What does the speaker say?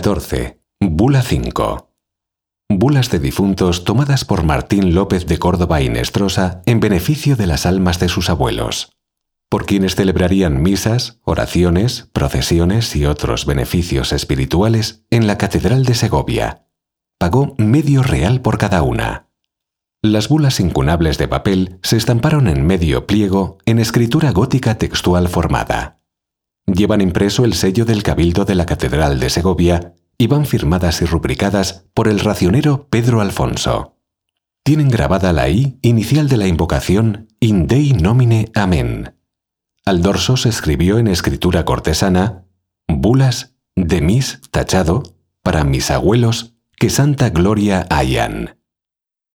14. Bula 5. Bulas de difuntos tomadas por Martín López de Córdoba y Nestrosa en beneficio de las almas de sus abuelos, por quienes celebrarían misas, oraciones, procesiones y otros beneficios espirituales en la Catedral de Segovia. Pagó medio real por cada una. Las bulas incunables de papel se estamparon en medio pliego en escritura gótica textual formada. Llevan impreso el sello del Cabildo de la Catedral de Segovia y van firmadas y rubricadas por el racionero Pedro Alfonso. Tienen grabada la I inicial de la invocación In Dei Nomine Amen. Al dorso se escribió en escritura cortesana: bulas de mis tachado para mis abuelos que santa gloria hayan.